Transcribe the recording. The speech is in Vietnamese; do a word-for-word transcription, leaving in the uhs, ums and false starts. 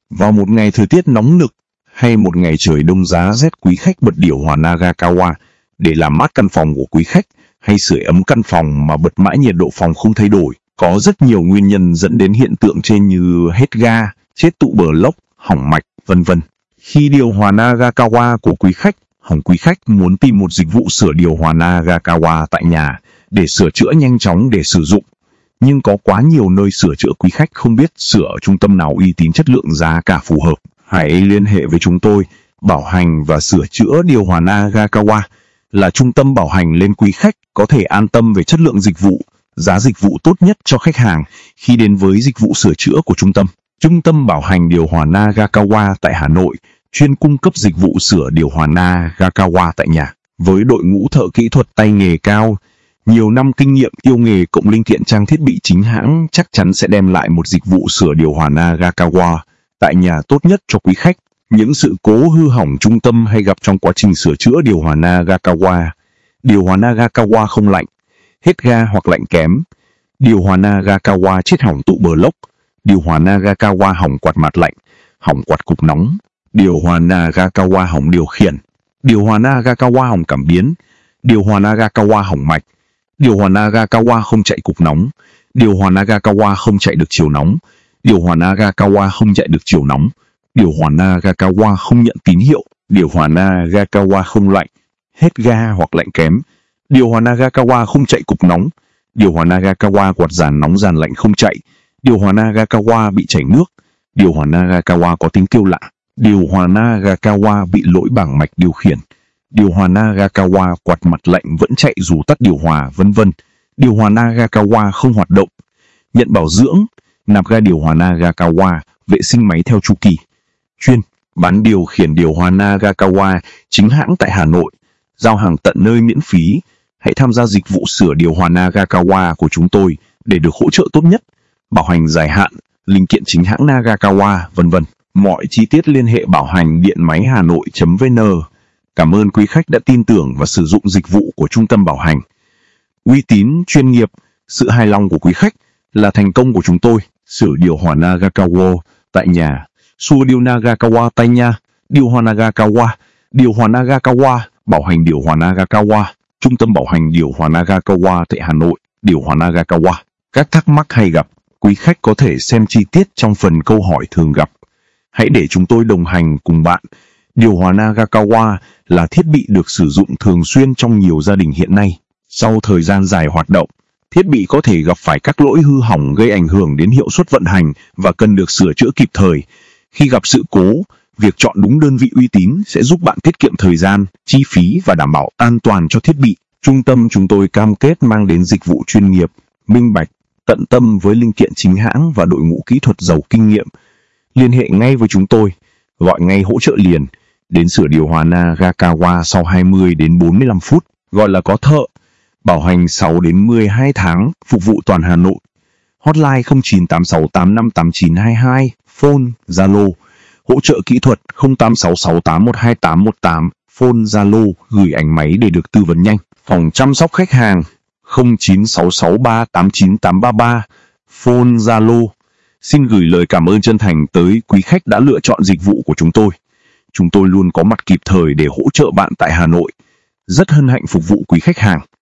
Vào một ngày thời tiết nóng nực hay một ngày trời đông giá rét, quý khách bật điều hòa Nagakawa để làm mát căn phòng của quý khách, hay sưởi ấm căn phòng mà bật mãi nhiệt độ phòng không thay đổi. Có rất nhiều nguyên nhân dẫn đến hiện tượng trên như hết ga, chết tụ bờ lốc, hỏng mạch, vân vân. Khi điều hòa Nagakawa của quý khách hỏng, quý khách muốn tìm một dịch vụ sửa điều hòa Nagakawa tại nhà để sửa chữa nhanh chóng để sử dụng. Nhưng có quá nhiều nơi sửa chữa, quý khách không biết sửa ở trung tâm nào uy tín, chất lượng, giá cả phù hợp. Hãy liên hệ với chúng tôi. Bảo hành và sửa chữa điều hòa Nagakawa là trung tâm bảo hành nên quý khách có thể an tâm về chất lượng dịch vụ, giá dịch vụ tốt nhất cho khách hàng khi đến với dịch vụ sửa chữa của trung tâm. Trung tâm bảo hành điều hòa Nagakawa tại Hà Nội chuyên cung cấp dịch vụ sửa điều hòa Nagakawa tại nhà. Với đội ngũ thợ kỹ thuật tay nghề cao, nhiều năm kinh nghiệm, yêu nghề cộng linh kiện trang thiết bị chính hãng, chắc chắn sẽ đem lại một dịch vụ sửa điều hòa Nagakawa tại nhà tốt nhất cho quý khách. Những sự cố hư hỏng trung tâm hay gặp trong quá trình sửa chữa điều hòa Nagakawa: điều hòa Nagakawa không lạnh, hết ga hoặc lạnh kém, điều hòa Nagakawa chết hỏng tụ bờ lốc, điều hòa Nagakawa hỏng quạt mát lạnh, hỏng quạt cục nóng, điều hòa Nagakawa hỏng điều khiển, điều hòa Nagakawa hỏng cảm biến, điều hòa Nagakawa hỏng mạch, điều hòa Nagakawa không chạy cục nóng, điều hòa Nagakawa không chạy được chiều nóng, điều hòa Nagakawa không chạy được chiều nóng, điều hòa Nagakawa không nhận tín hiệu, điều hòa Nagakawa không lạnh, hết ga hoặc lạnh kém, điều hòa Nagakawa không chạy cục nóng, điều hòa Nagakawa quạt dàn nóng dàn lạnh không chạy, điều hòa Nagakawa bị chảy nước, điều hòa Nagakawa có tiếng kêu lạ, điều hòa Nagakawa bị lỗi bảng mạch điều khiển, điều hòa Nagakawa quạt mặt lạnh vẫn chạy dù tắt điều hòa, vân vân. Điều hòa Nagakawa không hoạt động. Nhận bảo dưỡng, nạp ga điều hòa Nagakawa, vệ sinh máy theo chu kỳ. Chuyên bán điều khiển điều hòa Nagakawa chính hãng tại Hà Nội, giao hàng tận nơi miễn phí. Hãy tham gia dịch vụ sửa điều hòa Nagakawa của chúng tôi để được hỗ trợ tốt nhất, bảo hành dài hạn, linh kiện chính hãng Nagakawa, vân vân. Mọi chi tiết liên hệ bảo hành điện máy hà nội chấm vn. Cảm ơn quý khách đã tin tưởng và sử dụng dịch vụ của trung tâm bảo hành. Uy tín, chuyên nghiệp, sự hài lòng của quý khách là thành công của chúng tôi. Sửa điều hòa Nagakawa tại nhà. Sửa điều Nagakawa tại nhà. Điều hòa Nagakawa. Điều hòa Nagakawa. Bảo hành điều hòa Nagakawa. Trung tâm bảo hành điều hòa Nagakawa tại Hà Nội. Điều hòa Nagakawa. Các thắc mắc hay gặp, quý khách có thể xem chi tiết trong phần câu hỏi thường gặp. Hãy để chúng tôi đồng hành cùng bạn. Điều hòa Nagakawa là thiết bị được sử dụng thường xuyên trong nhiều gia đình hiện nay. Sau thời gian dài hoạt động, thiết bị có thể gặp phải các lỗi hư hỏng gây ảnh hưởng đến hiệu suất vận hành và cần được sửa chữa kịp thời. Khi gặp sự cố, việc chọn đúng đơn vị uy tín sẽ giúp bạn tiết kiệm thời gian, chi phí và đảm bảo an toàn cho thiết bị. Trung tâm chúng tôi cam kết mang đến dịch vụ chuyên nghiệp, minh bạch, tận tâm với linh kiện chính hãng và đội ngũ kỹ thuật giàu kinh nghiệm. Liên hệ ngay với chúng tôi, gọi ngay hỗ trợ liền, đến sửa điều hòa Nagakawa sau hai mươi đến bốn mươi lăm phút, gọi là có thợ. Bảo hành sáu đến mười hai tháng, phục vụ toàn Hà Nội. Hotline không chín tám sáu tám năm tám chín hai hai, phone, Zalo. Hỗ trợ kỹ thuật không tám sáu sáu tám một hai tám một tám, phone, Zalo, gửi ảnh máy để được tư vấn nhanh. Phòng chăm sóc khách hàng không chín sáu sáu ba tám chín tám ba ba, phone, Zalo. Xin gửi lời cảm ơn chân thành tới quý khách đã lựa chọn dịch vụ của chúng tôi. Chúng tôi luôn có mặt kịp thời để hỗ trợ bạn tại Hà Nội. Rất hân hạnh phục vụ quý khách hàng.